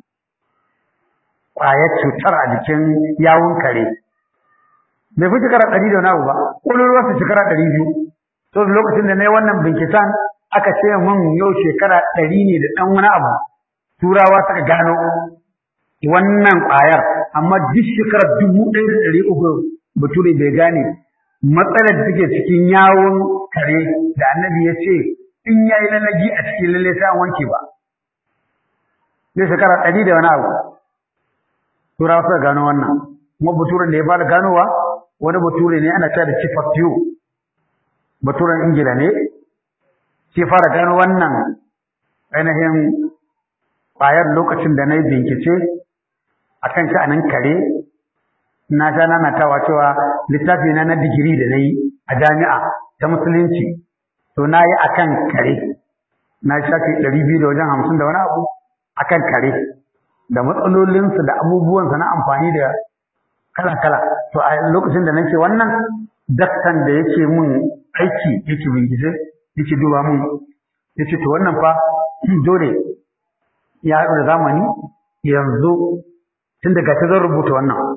ƙwayar cutar a jikin yawun kare. Bai fi shekara 100 da wani abu ba, ƙololuwarsa shekara 200. So lokacin da na yi wannan binciken aka ce mun yau shekara 100 ne da ɗan wani abu turawa suka gano wannan ƙwayar, amma duk shekarar 1300 bature bai gane matsalar da take cikin yawon kare da annabi ya ce in ya yi lalagi a cikin lalle sai an wanke ba. Zai shekara 100 da wani abu turawa suka gano wannan, kuma baturen da ya fara ganowa wani bature ne ana cewa da Chief of Pew, baturen Ingila ne ke fara gano wannan ainihin ƙwayar lokacin da na yi bincike a kan sha'anin kare. Na sha nanatawa cewa littafi na digiri da na yi a jami'a ta musulunci to na yi a kan kare, na shafi 250 da wani abu a kan kare da matsalolinsu da abubuwansa na amfani da kala-kala. To a lokacin da nake wannan daktan da yake mun aiki yake bincike yake duba mun yace to wannan fa dole ya haɗu da zamani yanzu tun daga ta zan rubuta wannan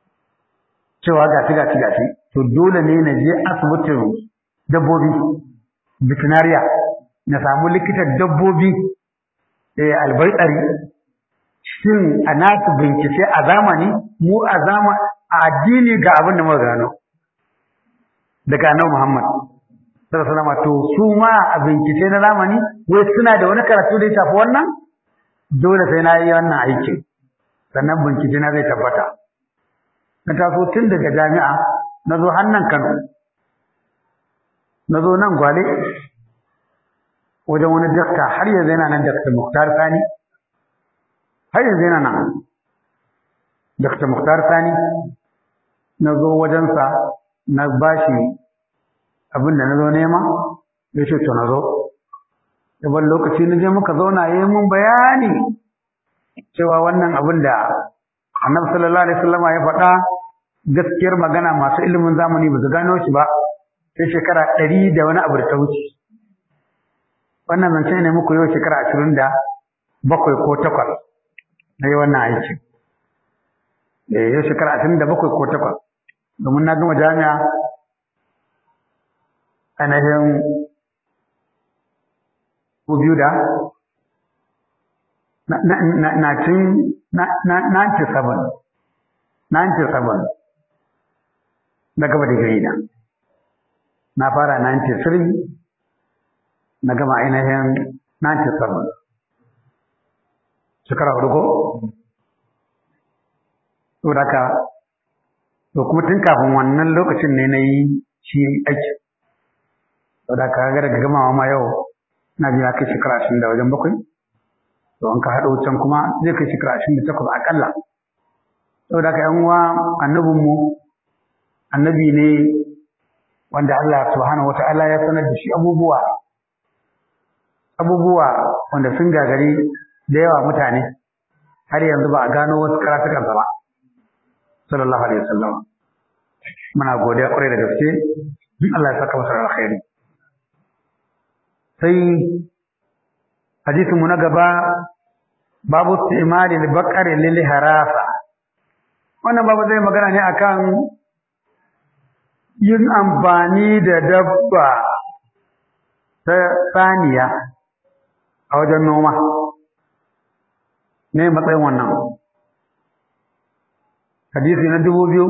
cewa gashi to dole ne na je asibitin dabbobi veterinariya na samu likitan dabbobi albaitsari. Shin a nasu bincike a zamani mu a addini ga abin da muka gano daga Annabi Muhammad sallallahu alaihi wasallam, to su ma a bincike na zamani wai suna da wani karatu da ya shafi wannan. Dole sai na yi wannan aikin sannan bincike na zai tabbata. Na taso tun daga jami'a na zo hannun Kano, na zo nan Gwale wajen wani dakta har yanzu yana nan, Dr. Mukhtar Sani, har yanzu yana nan Dr. Mukhtar Sani. Na zo wajensa na bashi abin da na zo nema, ya ce to na zo. Yaban lokaci na je muka zauna ya yi mun bayani cewa wannan abin da Annabi sallallahu alaihi wasallam ya faɗa gaskiyar magana masu ilimin zamani ba su gano shi ba sai shekara 100 da wani abu da ta wuce. Wannan zance ne muku yau shekara 27 ko 8 na yi wannan aiki. Yau shekara 27 ko 8 domin na gama jami'a ainihin 97 na gaba digiri na fara 93 na gama ainihin 97 shekara 4 ko? To daga to kuma tun kafin wannan lokacin ne na yi shi aiki. To da ka ga daga gamawa ma yau na ji ya kai shekara 20 da wajen 7. To an ka haɗo can kuma zai kai shekara 28 akalla. Saboda haka yan uwa annabinmu annabi ne wanda Allah subhanahu wata'ala ya sanar da shi abubuwa wanda sun gagari da yawa mutane har yanzu ba a gano wasu karatukansa ba sallallahu alaihi wasallam. Muna godiya kwarai da gaske, Allah ya saka masa alkhairi. Sai hadisin mu na gaba babu istimali al-baqari lil harasa wannan babu zai magana ne akan yin amfani da dabba ta saniya a wajen noma. Ne matsayin wannan hadisi na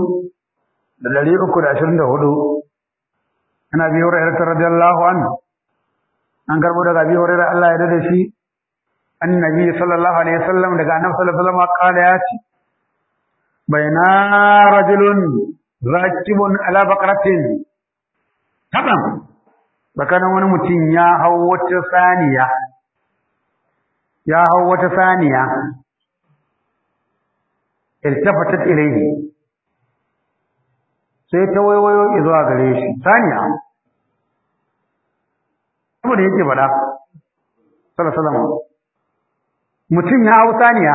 2324 ana bi Hurairah radiyallahu anhu an garbo daga bi Hurairah Allah ya dade shi annabi sallallahu alaihi wasallam daga annabi sallallahu alaihi wasallam kala ya ce bayna rajulun rakibun ala baqaratin tabam bakanan wani mutum ya hau wata saniya iltafatat ilayhi sai ta waiwayo zuwa gare shi saniya kuma da yake bada sallallahu alaihi wasallam mutum ya hau saniya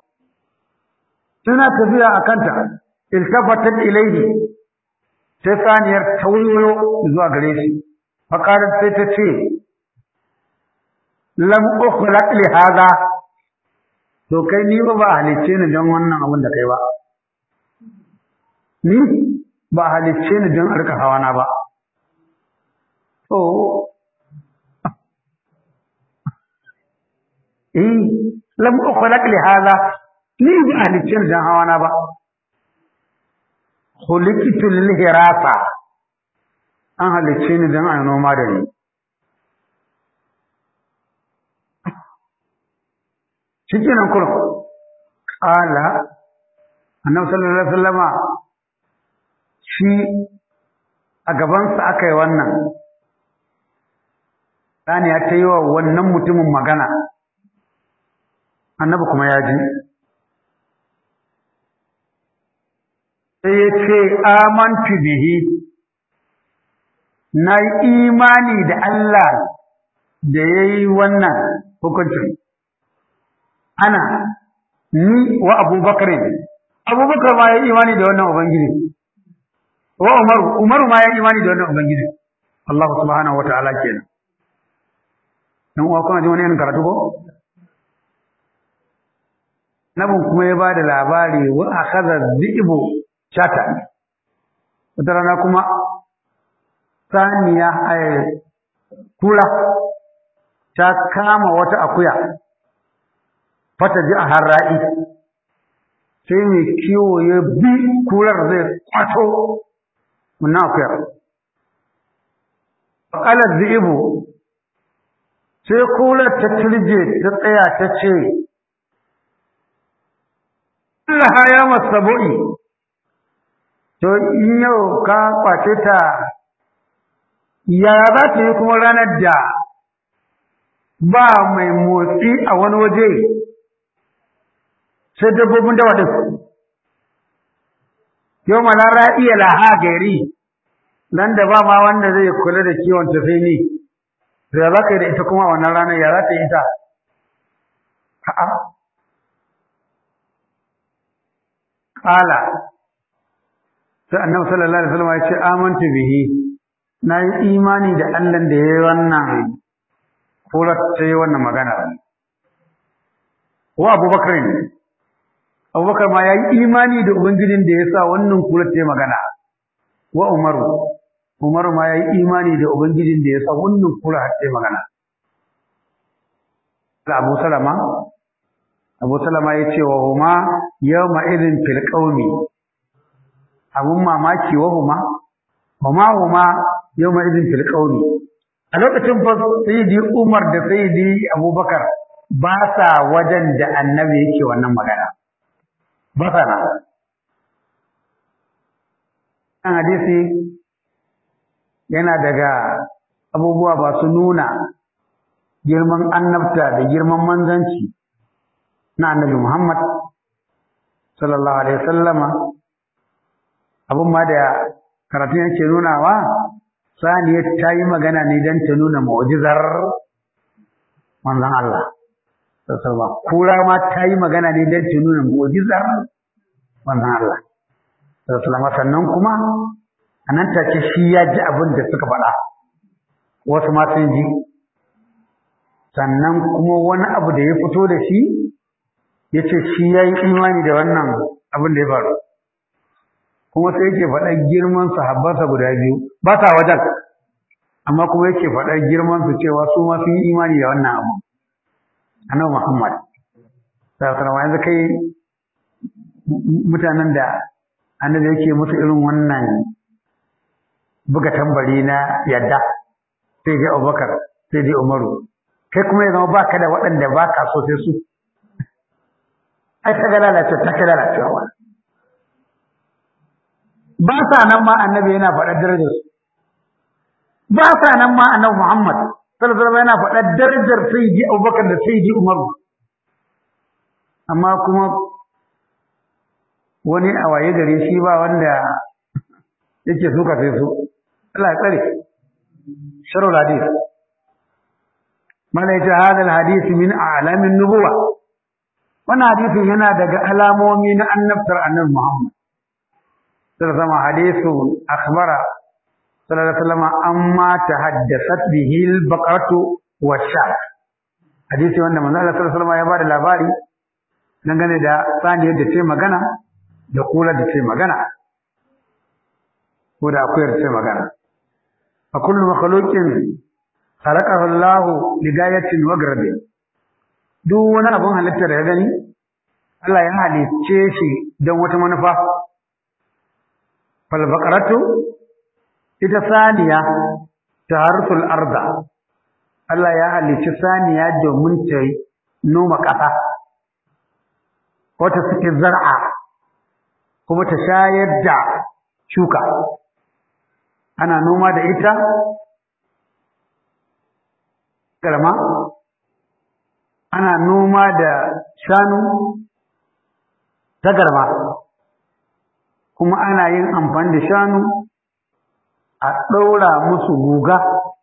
tana tafiya a kanta iltafatat ilayhi sai saniyar ta waiwayo zuwa gare shi faqalat sai ta ce lam ukhlaq li hadha to kai ni ba halicce ni don wannan abin da kai ba ni ba halicce ni don arka hawana ba to lam ukhlaq li hadha ni ba halicce ni don hawana ba khuliqtu lil hirasa an halicce ni don a noma da ni shikenan kuma qala annabi sallallahu alaihi wasallama shi a gaban sa akai wannan dani ya ta yi wa wannan mutumin magana annabi kuma ya ji sai ya ce amantu bihi na imani da Allah da yayi wannan hukuncin ana ni wa abubakar ma ya imani da wannan ubangiji wa umaru ma ya imani da wannan ubangiji Allah subhanahu wataala kenan dan uwa kuna ji wani irin karatu ko nabin kuma ya bada labari wa akhadha dhi'bu chata wata rana kuma saniya kula ta kama wata akuya fata ji a harra'i sai mai kiwo ya bi kurar zai kwato wannan akuyar faƙalar zi'ibu sai kurar ta turje ta tsaya ta ce Allah ya masabu'i to in yau ka kwace ta ya za ta yi kuma ranar da ba mai motsi a wani waje sai dabbobin dawa din yau malara iya laha gari nan da ba ma wanda zai kula da kiwon ta sai ni ya za ka yi da ita kuma wannan ranar ya za ta yi ta a'a qala sai annabi sallallahu alaihi wasallam ya ce amantu bihi na yi imani da Allah da yayi wannan kula ta yi wannan magana wa Abubakar ma ya yi imani da Ubangijin da ya sa wannan kula ta yi magana. Wa Umaru ma ya yi imani da Ubangijin da ya sa wannan kula ta yi magana. Da Abu Salama ya ce wa huma yawma idin fil qaumi. Abun mamaki wa huma yawma idin fil qaumi. A lokacin fa Sayyidi Umar da Sayyidi Abubakar ba sa wajen da Annabi yake wannan magana. Basana an hadisi yana daga abubuwa ba su nuna girman annabta da girman manzanci na Annabi Muhammad sallallahu alaihi wasallama abun ma da karatu yake nunawa saniya ta yi magana ne don ta nuna mu'jizar manzon Allah sallallahu kura ma ta yi magana ne don ta nuna mu'jizar manzon Allah sallallahu sannan kuma anan take shi ya ji abin da suka faɗa wasu ma sun ji sannan kuma wani abu da ya fito da shi yace shi yayi imani da wannan abin da ya faru kuma sai yake faɗar girman sahabbansa guda biyu ba sa wajen, amma kuma yake faɗar girman su cewa su ma sun yi imani da wannan abu. Annabi Muhammad sallallahu alaihi wasallam, yanzu kai mutanen da annabi yake musu irin wannan buga tambari na yadda, sai dai Abubakar sai dai Umaru, kai kuma ya zama baka da waɗanda baka so sai su. Ai ta ga lalacewa ba sa nan ma annabi yana faɗar darajar su, ba sa nan ma annabi Muhammad sallallahu alaihi wasallam yana faɗar darajar sayyidi Abubakar da sayyidi Umar, amma kuma wani a waye gare shi ba wanda yake suka sai su. Allah ya tsare. Sharhul hadith, mana yace hadal hadith min a'lamin nubuwa, wannan hadisin yana daga alamomi na annabtar annabi Muhammad sallallahu alaihi wasallam. Hadithu akhbara sallallahu alaihi wasallam amma tahaddasat bihi al-baqaratu wash-shah, hadisi wanda manzo Allah sallallahu alaihi wasallam ya bada labari dangane da saniyar da ce magana da kula da ce magana ko da akuyar ce magana. Fa kullu makhluqin khalaqahu Allah li gayatin wa gradin, duk wani abun halitta da ya gani Allah ya halicce shi don wata manufa. Fal baqaratu, ita saniya, taharsul arda, Allah ya halicci saniya domin ta noma ƙasa, wata suke zar'a kuma ta shayar da shuka. Ana noma da ita garma, ana noma da shanu ta garma, kuma ana yin amfani da shanu a ɗaura musu guga,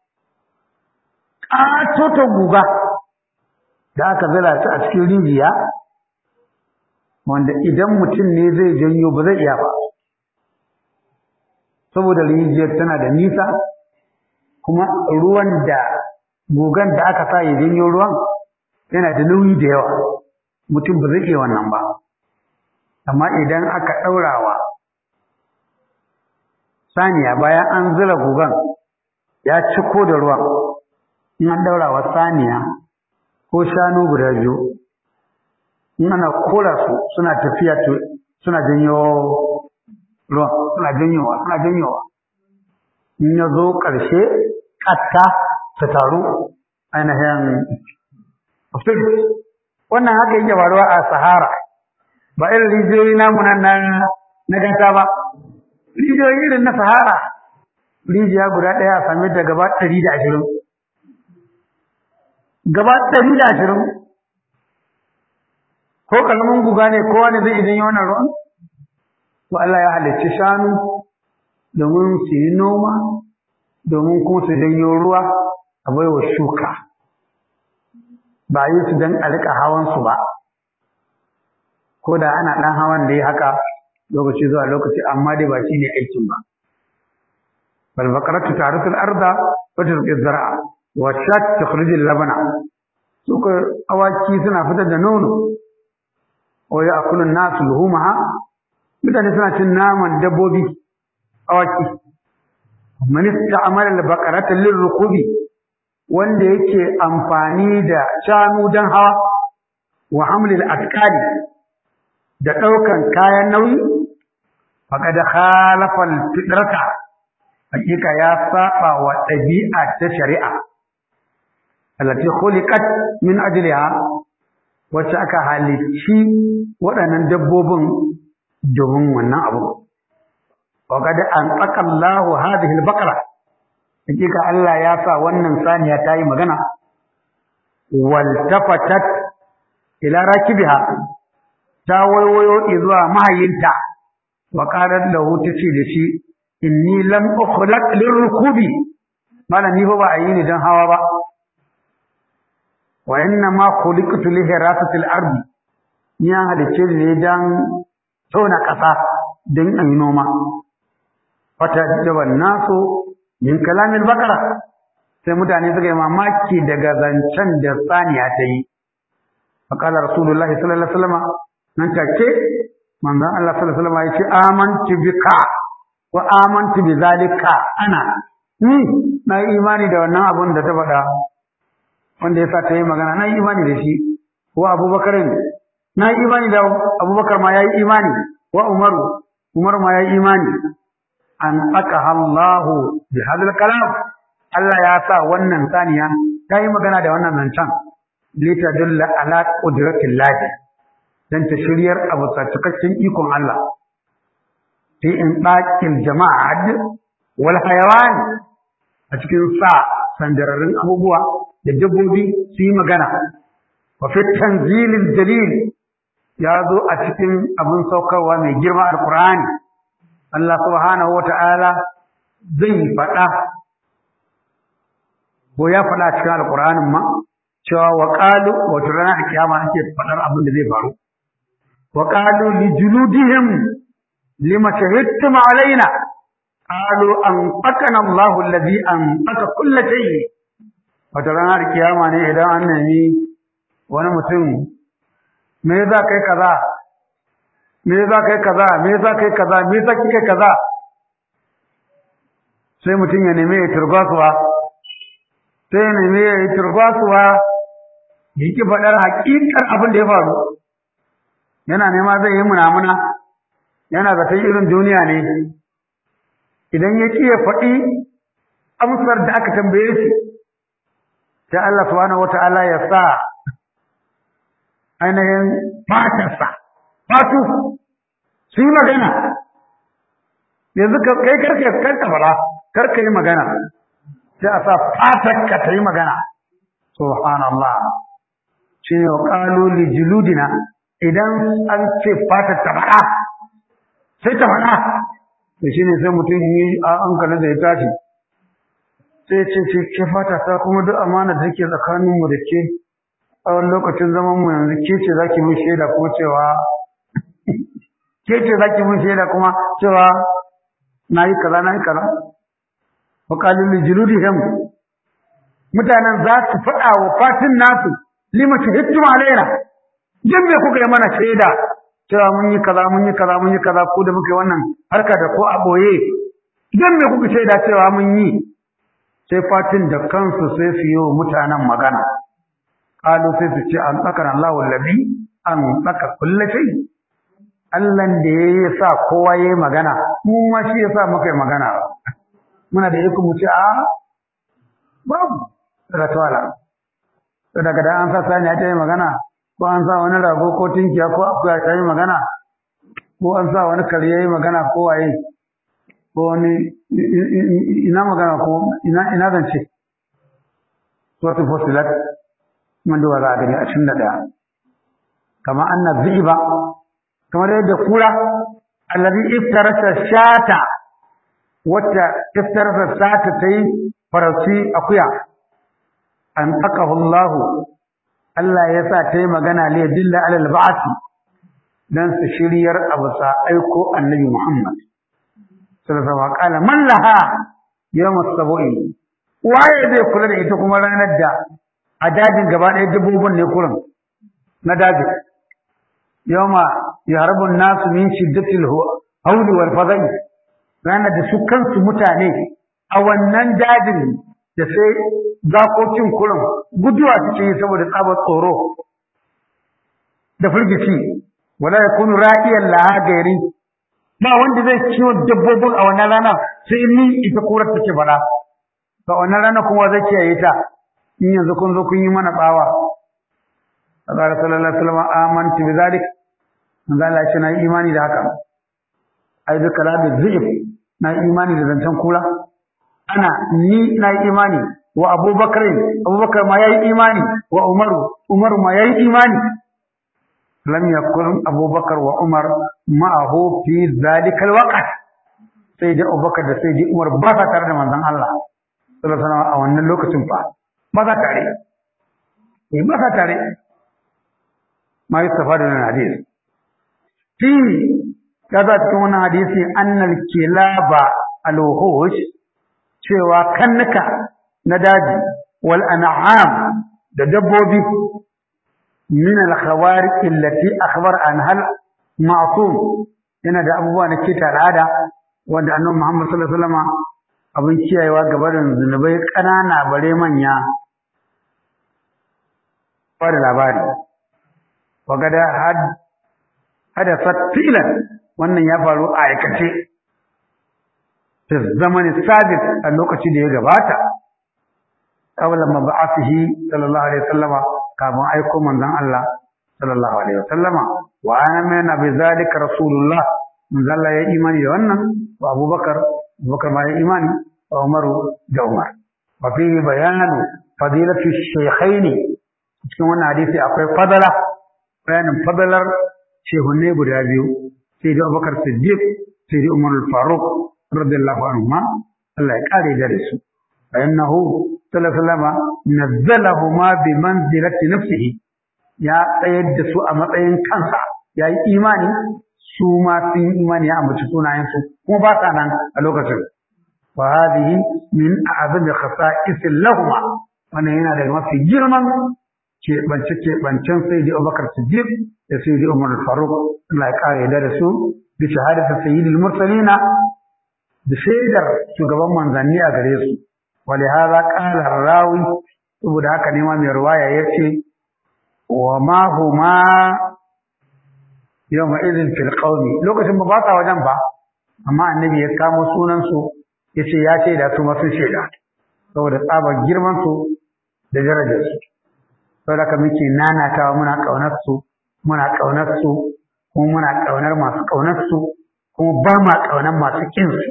ƙatoton guga da aka zira ta a cikin rijiya, wanda idan mutum ne zai janyo ba zai iya ba, saboda rijiyar tana da nisa, kuma ruwan da gugan da aka sa ya janyo ruwan yana da nauyi da yawa, mutum ba zai iya wannan ba. Amma idan aka ɗaurawa saniya, bayan an zira gugan ya ciko da ruwan, in an ɗaurawa saniya ko shanu guda biyu, in ana kora su suna tafiya to suna janyo ruwan, suna janyowa, in ya zo ƙarshe ƙatta ta taru ainihin fil. Wannan haka yake faruwa a Sahara, ba irin rijiyoyi namu nan na gata ba. Rijiyoyi irin na Sahara, rijiya guda ɗaya a same ta gaba 120, gaba 120, ko kalmin guga ne kowa ne zai idan yi wannan ruwan. To Allah ya halicci shanu domin su yi noma, domin kuma su janyo ruwa a baiwa shuka, ba yi su don a riƙa hawansu ba, ko da ana ɗan hawan da ya haka lokaci zuwa lokaci, amma dai ba shi ne aikin ba. Bal baqaratu ta'risul arda wa tusqi zar'a wa shat tukhrijul labana, suka awaki suna fitar da nono, wa ya'kulu an-nasu luhumaha, mutane suna cin naman dabbobi awaki. Man ista'mala al-baqarata lirrukubi, wanda yake amfani da shanu dan hawa, wa hamlil athqali, da ɗaukan kayan nauyi, faqad khalafa al-fitrata, hakika ya saba wa ɗabi'a ta shari'a, allati khuliqat min ajliha, wacce aka halicci waɗannan dabbobin domin wannan abu. Waqad antaqa Allahu hadhihi al-baqara, hakika Allah ya sa wannan saniya ta yi magana, waltafatat ila rakibiha, ta waiwayo zuwa mahayinta, wa qalat lahu, tace da shi, inni lam ukhlaq lirrukubi, malan ni fa ba a yi ni dan hawa ba, wa inna ma khuliqtu li hirasati al-ardi, ni an halice ne dan tona ƙasa don a yi noma. Fata jaban nasu min kalamin bakara, sai mutane suka yi mamaki daga zancen da saniya ta yi. Faƙalar Rasulullahi sallallahu alaihi wasallam, nan take manzon Allah sallallahu alaihi wasallam ya ce amantu bika wa amantu bi zalika ana ni na yi imani da wannan abun da ta faɗa wanda yasa ta yi magana na yi imani da shi wa Abubakar na yi imani da Abubakar ma ya yi imani wa Umar ma ya yi imani an aqaha Allah bi hadal kalam Allah ya sa wannan saniya ta yi magana da wannan zancen litadulla ala qudratillah dan ta shiryar abu cikakken ikon Allah fi in ɗakin jama'ad wal hayawan a cikin sandararrun abubuwa da dabbobi su yi magana wa fi tanzilil jalil ya zo a cikin abin saukarwa mai girma alqur'ani Allah subhanahu wata'ala zai faɗa ko ya faɗa cikin alqur'anin ma cewa wa qalu wa turana kiyama ake faɗar abin da zai faru wa qalu li juludihim lima shahidtum alaina qalu anfaqana Allahu alladhi anfaqa kull shay wata ranar kiyama ne idan an nemi wani mutum me yasa kai kaza me yasa kai kaza me yasa kai kaza me yasa kike kaza sai mutum ya nemi ya turgasuwa sai ya nemi ya turgasuwa yake faɗar haƙiƙar abin da ya faru yana nema zai yi munamuna yana zaton irin duniya ne idan ya ƙi ya faɗi amsar da aka tambaye shi sai Allah subhanahu wata'ala ya sa ainihin fatu su yi magana yanzu kai karka yi magana sai a sa fatarka ta yi magana subhanallah shi ne wa ƙalu li juludina idan an ce fatar ta faɗa sai ta faɗa da shi ne sai mutum yi a hankalin da ya tashi sai ce fata ta kuma duk amana da take tsakaninmu da ke tsawon lokacin zaman mu yanzu ke ce zaki mun shaida kuma cewa na yi kaza wa qalu li juludihim mutanen za su faɗa wa fatin nasu lima shahidtum alaina dan me kuka yi mana shaida cewa mun yi kaza ku da muke wannan harka da ko a boye dan me kuka shaida cewa mun yi sai fatin da kansu sai su yi mutanen magana qalu sai su ce an tsakara Allahu allazi an tsaka kullu shay Allahn da ya sa kowa yayi magana mu ma shi ya sa muka yi magana muna da iko mu ce a babu daga tawala daga da an sa sani ta yi magana ko an sa wani rago ko tinkiya ko akuya ta yi magana ko an sa wani kare yayi magana ko waye ko wani ina magana ko ina zance suratul fusilat mun duba za a gani a 21 kama anna dhiba kamar yadda kura allazi iftarasa shata wata iftarasa shata tayi farauci akuya an taqahu Allah ya sa tayi magana li dilla alal ba'th dan su shiryar abusa aiko annabi Muhammad sallallahu alaihi wasallam kala man laha yawm as-sabu'i waye zai kula da ita kuma ranar da a dajin gaba ɗaya dabbobin ne kurin na daji yawma yahrabu an-nasu min shiddatil hawli wal fadai ranar da su kansu mutane a wannan dajin da sai zakokin kurin guduwa suke yi saboda tsabar tsoro da firgici wala yakunu ra'iyan laha gairi ba wanda zai kiwo dabbobin a wannan rana sai ni ita kurar take fada to wannan rana kuma zai kiyaye ta in yanzu kun zo kun yi mana tsawa Allah sallallahu alaihi wasallam amantu bi zalik manzo Allah ya ce na imani da haka ai da kalamu zib na imani da zancen kura ni na imani wa Abubakar ma yayi imani wa Umar ma yayi imani lam yakun Abubakar wa Umar ma'ahu fi zalika alwaqt sai da Abubakar da sai da Umar ba sa tare da manzon Allah sallallahu alaihi wasallam a wannan lokacin fa ba sa tare ba sa tare ma yustafadu min hadith fi kaza cikin wannan hadisi annal kilaba alwuhush cewa kannuka na daji wal an'am da dabbobi min al khawariq allati akhbar anha ma'sum yana da abubuwa na kita al'ada wanda annabi Muhammad sallallahu alaihi wasallam abin kiyayewa gabarin zunubai ƙanana bare manya ba da labari wa gada hadasat fi'lan wannan ya faru a aikace fi zamanin sabiq a lokaci da ya gabata qabla mab'athihi sallallahu alaihi wasallama kafin aiko manzon Allah sallallahu alaihi wasallama wa amana bi zalika rasulullah manzon Allah ya imani da wannan wa Abubakar ma ya imani wa Umaru da Umar wa fihi bayanu fadilatu shaykhaini cikin wannan hadisi akwai bayanin fadalar shehunne guda biyu sai da Abubakar Siddiq sai da Umar al-Faruq radiyallahu anhuma Allah ya kare da su innahu sallallahu alaihi wasallam nazzalahuma bi manzilati nafsihi ya tsayar da su a matsayin kansa yayi imani su ma sun imani ya ambaci sunayen su kuma ba sa nan a lokacin wa hadhihi min a'zami khasa'is lahumma wannan yana daga mafi girman keɓancen sai da Abubakar Siddiq da sai da Umar Faruk Allah ya kare da su bi shahadatu sayyidil mursalina da shaidar shugaban manzanni a gare su wali hada qala rawi saboda haka ne ma mai riwaya yace wa ma huma yawma idhin fil qawmi lokacin ba sa wajen ba amma annabi ya kamo sunan su yace ya shaida su ma sun shaida saboda tsabar girman su da darajar su saboda haka muke nanatawa muna kaunar su kuma muna kaunar masu kaunar su kuma ba ma kaunar masu kin su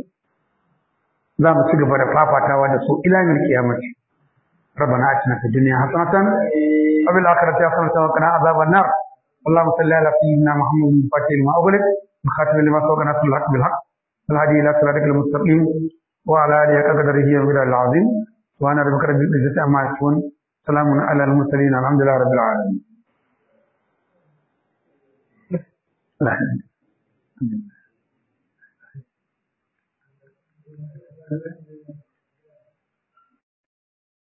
za mu ci gaba da fafatawa da su ila mil kiyamati ربنا آتنا في الدنيا حسنة وفي الآخرة حسنة وقنا عذاب النار اللهم صل على سيدنا محمد الفاتح لما أغلق الخاتم لما سبق ناصر الحق بالحق الهادي إلى صراطك المستقيم وعلى آله قدره ومقداره العظيم سبحان ربك رب العزة عما يصفون سلام على المرسلين الحمد لله رب العالمين